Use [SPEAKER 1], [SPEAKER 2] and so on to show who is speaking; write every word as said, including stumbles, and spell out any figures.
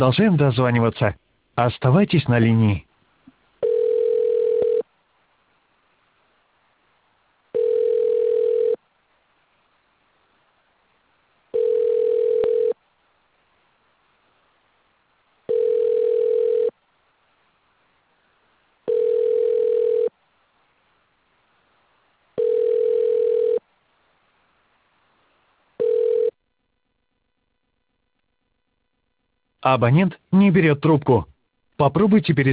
[SPEAKER 1] Продолжаем дозваниваться. Оставайтесь на линии. Абонент не берет трубку. Попробуйте перезвонить.